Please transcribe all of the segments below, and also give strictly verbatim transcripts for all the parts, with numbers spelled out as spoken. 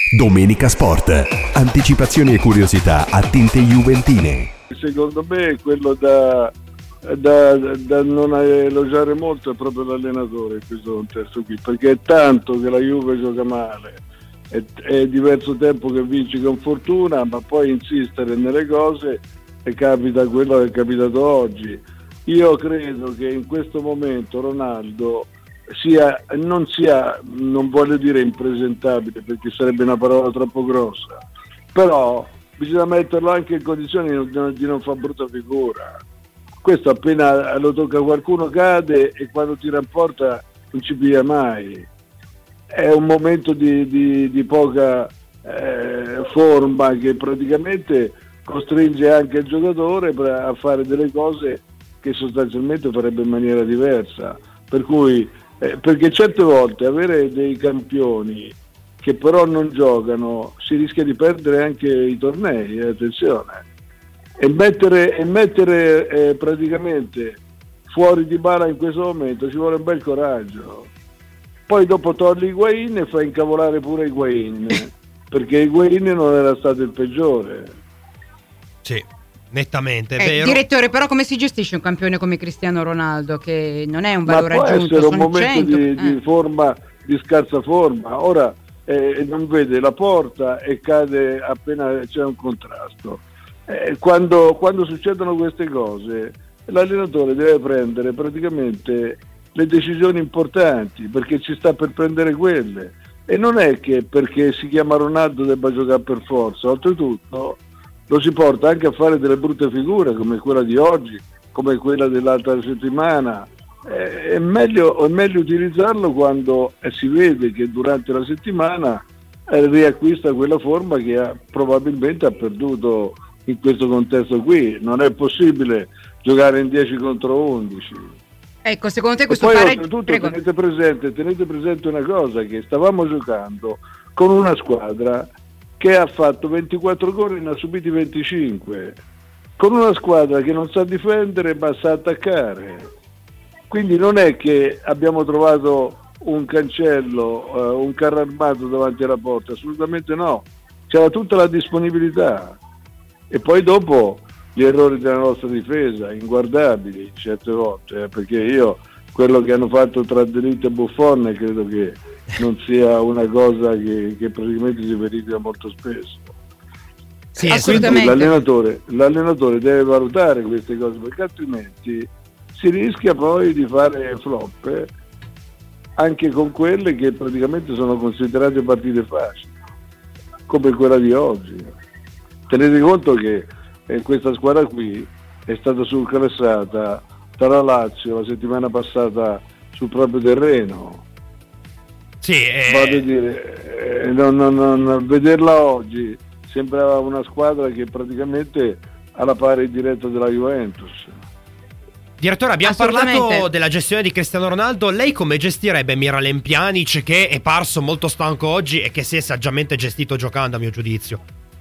Domenica Sport, anticipazioni e curiosità a tinte juventine. Secondo me quello da, da, da non elogiare molto è proprio l'allenatore in questo contesto qui, perché è tanto che la Juve gioca male, è, è diverso tempo che vinci con fortuna, ma poi insistere nelle cose e capita quello che è capitato oggi. Io credo che in questo momento Ronaldo sia non sia, non voglio dire impresentabile perché sarebbe una parola troppo grossa, però bisogna metterlo anche in condizioni di non, di non fare brutta figura. Questo appena lo tocca qualcuno cade e quando tira in porta non ci piglia mai. È un momento di, di, di poca eh, forma che praticamente costringe anche il giocatore a fare delle cose che sostanzialmente farebbe in maniera diversa. Per cui Eh, perché certe volte avere dei campioni che però non giocano si rischia di perdere anche i tornei, eh, attenzione, e mettere, e mettere eh, praticamente fuori Dybala in questo momento ci vuole un bel coraggio. Poi dopo togli Higuain e fai incavolare pure Higuain perché Higuain non era stato il peggiore. Sì, nettamente, è eh, vero. Direttore, però come si gestisce un campione come Cristiano Ronaldo, che non è un valore Ma può aggiunto, essere un sono momento cento di, eh. di forma, di scarsa forma. Ora eh, non vede la porta e cade appena c'è un contrasto. Eh, quando, quando succedono queste cose, l'allenatore deve prendere praticamente le decisioni importanti, perché ci sta per prendere quelle. E non è che perché si chiama Ronaldo debba giocare per forza, oltretutto lo si porta anche a fare delle brutte figure come quella di oggi, come quella dell'altra settimana. Eh, è, meglio, è meglio utilizzarlo quando eh, si vede che durante la settimana eh, riacquista quella forma che ha, probabilmente ha perduto in questo contesto qui. Non è possibile giocare in dieci contro undici. Ecco, secondo te E questo poi pareggio... oltretutto tenete presente, tenete presente una cosa, che stavamo giocando con una squadra che ha fatto ventiquattro gol e ne ha subiti venticinque, con una squadra che non sa difendere ma sa attaccare. Quindi non è che abbiamo trovato un cancello, eh, un carro armato davanti alla porta, assolutamente no, c'era tutta la disponibilità. E poi dopo gli errori della nostra difesa, inguardabili certe volte, eh, perché io quello che hanno fatto tra De Ligt e Buffon credo che non sia una cosa che, che praticamente si verifica molto spesso. Sì, assolutamente. L'allenatore, l'allenatore deve valutare queste cose, perché altrimenti si rischia poi di fare flop eh, anche con quelle che praticamente sono considerate partite facili, come quella di oggi. Tenete conto che eh, questa squadra qui è stata surclassata dalla Lazio la settimana passata sul proprio terreno. Sì, eh... Vado a dire, eh, non, non, non, vederla oggi sembrava una squadra che praticamente ha la pari diretta della Juventus. Direttore, abbiamo parlato della gestione di Cristiano Ronaldo. Lei come gestirebbe Miralem Pjanic, che è parso molto stanco oggi e che si è saggiamente gestito giocando, a mio giudizio?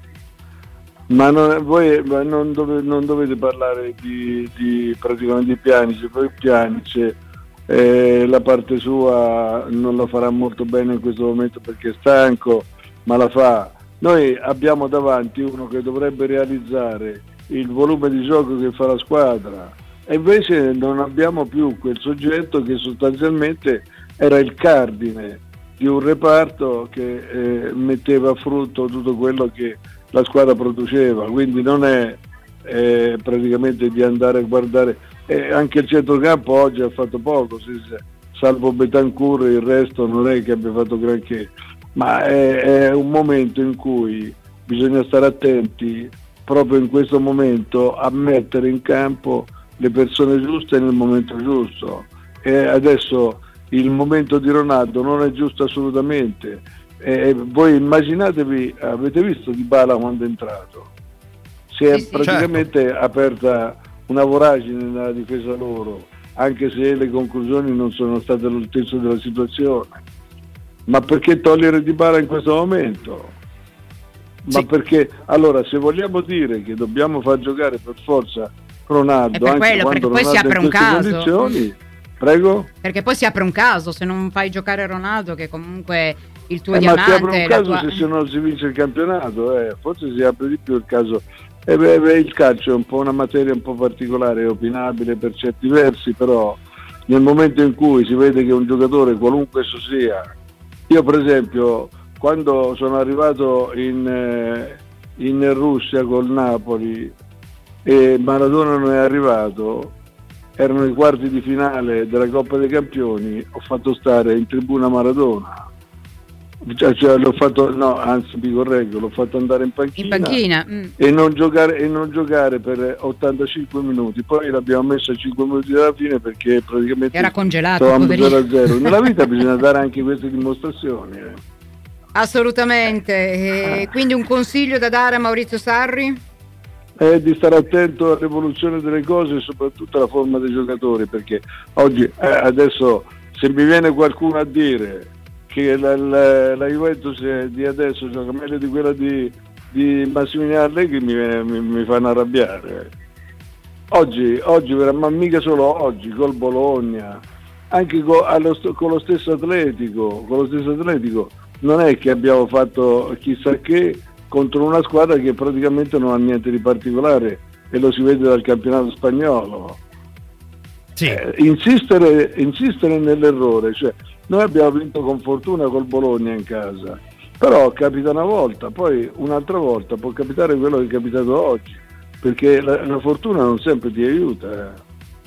Ma non, voi ma non, dove, non dovete parlare di, di praticamente di Pjanic, poi Pjanic eh, la parte sua non la farà molto bene in questo momento perché è stanco, ma la fa. Noi abbiamo davanti uno che dovrebbe realizzare il volume di gioco che fa la squadra e invece non abbiamo più quel soggetto che sostanzialmente era il cardine di un reparto che eh, metteva a frutto tutto quello che la squadra produceva, quindi non è eh, praticamente di andare a guardare, eh, anche il centrocampo oggi ha fatto poco, se, se, salvo Bentancur il resto non è che abbia fatto granché, ma è, è un momento in cui bisogna stare attenti proprio in questo momento a mettere in campo le persone giuste nel momento giusto. E adesso il momento di Ronaldo non è giusto assolutamente. E voi immaginatevi, avete visto Dybala quando è entrato? Si è sì, sì. praticamente certo. aperta una voragine nella difesa loro, anche se le conclusioni non sono state all'altezza della situazione. Ma perché togliere Dybala in questo momento? Ma sì. perché allora se vogliamo dire che dobbiamo far giocare per forza Ronaldo, è per anche quello, quando perché poi si Ronaldo apre in un queste caso. condizioni, prego? Perché poi si apre un caso, se non fai giocare Ronaldo, che comunque il tuo eh, diamante. Ma si apre un caso tua... se non si vince il campionato, eh, forse si apre di più il caso. Eh, beh, beh, il calcio è un po' una materia un po' particolare, è opinabile per certi versi, però nel momento in cui si vede che un giocatore, qualunque esso sia, io per esempio quando sono arrivato in, eh, in Russia col Napoli e Maradona non è arrivato, erano i quarti di finale della Coppa dei Campioni, ho fatto stare in tribuna Maradona, cioè, cioè l'ho fatto, no, anzi mi correggo, l'ho fatto andare in panchina, in panchina. Mm. E, non giocare, e non giocare per ottantacinque minuti, poi l'abbiamo messo a cinque minuti dalla fine perché praticamente era congelato, stavamo zero a zero. Nella vita bisogna dare anche queste dimostrazioni. Eh. Assolutamente, e quindi un consiglio da dare a Maurizio Sarri? È di stare attento all'evoluzione delle cose e soprattutto alla forma dei giocatori, perché oggi eh, adesso se mi viene qualcuno a dire che la, la, la Juventus di adesso gioca meglio di quella di, di Massimiliano Allegri mi, mi, mi fanno arrabbiare. Oggi, oggi ma mica solo oggi, col Bologna, anche con, allo, con lo stesso Atletico, con lo stesso Atletico non è che abbiamo fatto chissà che contro una squadra che praticamente non ha niente di particolare e lo si vede dal campionato spagnolo. Sì. Eh, insistere, insistere nell'errore, cioè noi abbiamo vinto con fortuna col Bologna in casa, però capita una volta, poi un'altra volta può capitare quello che è capitato oggi, perché la, la fortuna non sempre ti aiuta eh.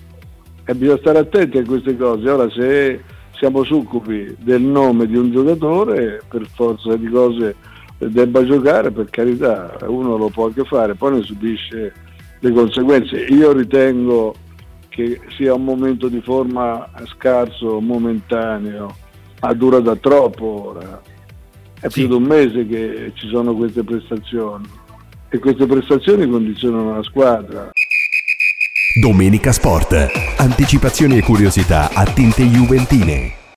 E bisogna stare attenti a queste cose. Ora se siamo succubi del nome di un giocatore, per forza di cose debba giocare, per carità, uno lo può anche fare, poi ne subisce le conseguenze. Io ritengo che sia un momento di forma scarso, momentaneo, ma dura da troppo ora. È sì. più di un mese che ci sono queste prestazioni e queste prestazioni condizionano la squadra. Domenica Sport. Anticipazioni e curiosità a tinte juventine.